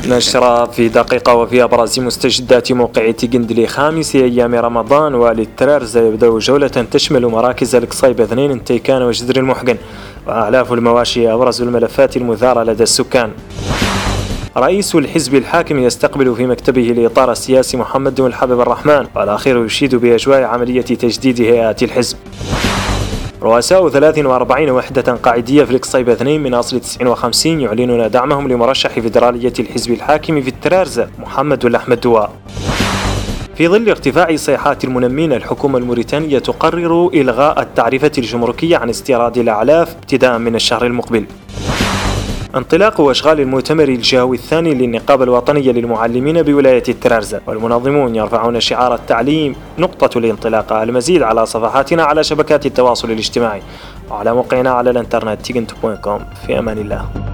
نشرة في دقيقة وفي أبرز مستجدات موقع تيغندلي خامس أيام رمضان. والترارزة يبدأ جولة تشمل مراكز القصيبة 2 تيكان وجدر المحقن وأعلاف المواشي أبرز الملفات المثارة لدى السكان. رئيس الحزب الحاكم يستقبل في مكتبه الإطار السياسي محمد الحبيب الرحمن، والأخير يشيد بأجواء عملية تجديد هيئات الحزب. رؤساء 43 وحدة قاعدية في القصيبة 2 من أصل 59 يعلنون دعمهم لمرشح فيدرالية الحزب الحاكم في الترارزة محمد الأحمد دواء. في ظل ارتفاع صيحات المنمين، الحكومة الموريتانية تقرر إلغاء التعرفة الجمركية عن استيراد الأعلاف ابتداء من الشهر المقبل. انطلاق واشغال المؤتمر الجهوي الثاني للنقابة الوطنية للمعلمين بولاية الترارزة، والمنظمون يرفعون شعار التعليم نقطة الانطلاق. المزيد على صفحاتنا على شبكات التواصل الاجتماعي وعلى موقعنا على الانترنت tiegnt.com. في أمان الله.